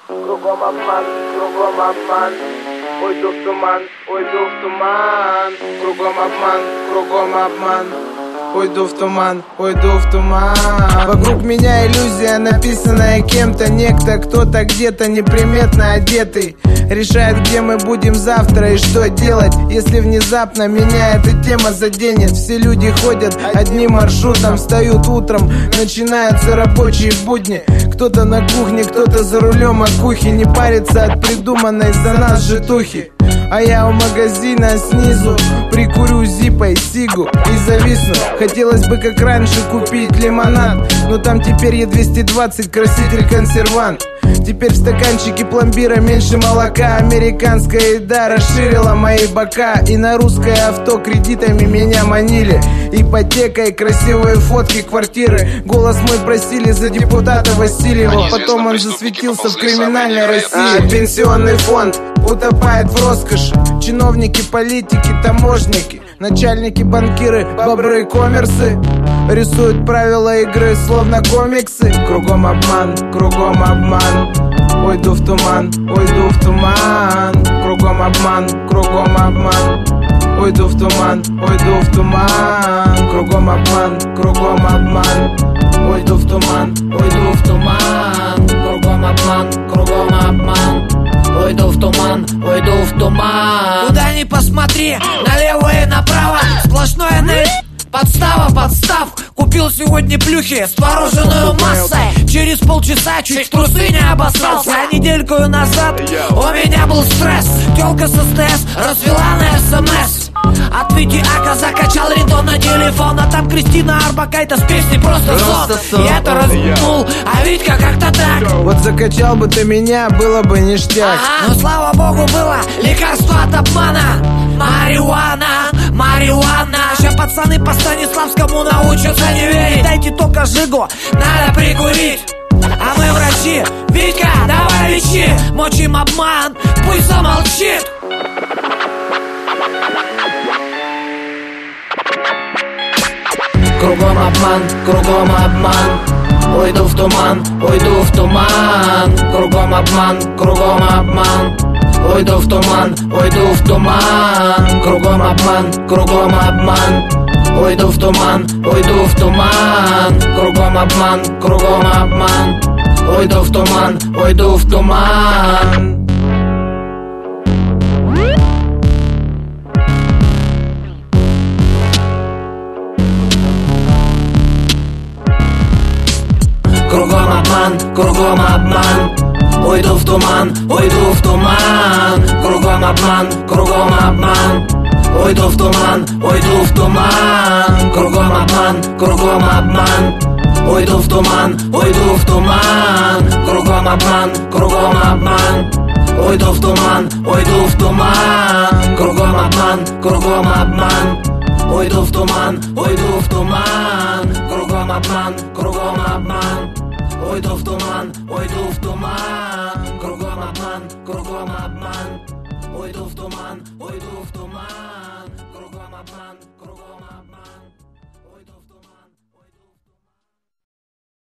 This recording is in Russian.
кругом обман. Уйду в туман, уйду в туман. Кругом обман. Уйду в туман, уйду в туман. Вокруг меня иллюзия, написанная кем-то. Некто, кто-то где-то неприметно одетый решает, где мы будем завтра и что делать, если внезапно меня эта тема заденет. Все люди ходят одним маршрутом, встают утром, начинаются рабочие будни. Кто-то на кухне, кто-то за рулем от кухни, не парится от придуманной за нас житухи. А я у магазина снизу прикурю зипой сигу и зависну. Хотелось бы как раньше купить лимонад, но там теперь Е220, краситель, консервант. Теперь в стаканчике пломбира меньше молока. Американская еда расширила мои бока, и на русское авто кредитами меня манили. Ипотека и красивые фотки квартиры. Голос мой просили за депутата Васильева. Потом он засветился в криминальной России. Пенсионный фонд утопает в роскоши. Чиновники, политики, таможники, начальники, банкиры, бобры, коммерсы рисуют правила игры, словно комиксы. Кругом обман. Уйду в туман. Кругом обман. Уйду в туман. Кругом обман. Уйду в туман. Кругом обман. Уйду в туман. Куда ни посмотри, налево и направо сплошное подстав. Купил сегодня плюхи с твороженную массой. Через полчаса чуть в трусы не обосрался. А недельку назад у меня был стресс. Тёлка с СТС развела на СМС. От Вити Ака закачал рингтон на телефон. А там Кристина Арбакайте с песней «Просто сон». Я это разгнул, а Витька как-то так. Вот закачал бы ты меня, было бы ништяк. Но слава богу было лекарство от обмана. Марихуана. Сейчас пацаны по Станиславскому научатся не верить. Дайте только жигу, надо прикурить. А мы врачи, Витька, давай лечи. Мочим обман, пусть замолчит. Кругом обман. Уйду в туман. Кругом обман. Уйду в туман. Кругом обман. Уйду в туман. Кругом обман. Уйду в туман. Кругом обман. Уйду в туман. Кругом обман. Уйду в туман. Кругом обман. Уйду в туман. Кругом обман. Уйду в туман. Кругом обман. Уйду в туман. Кругом обман. Уйду в туман. Кругом обман. Уйду в туман.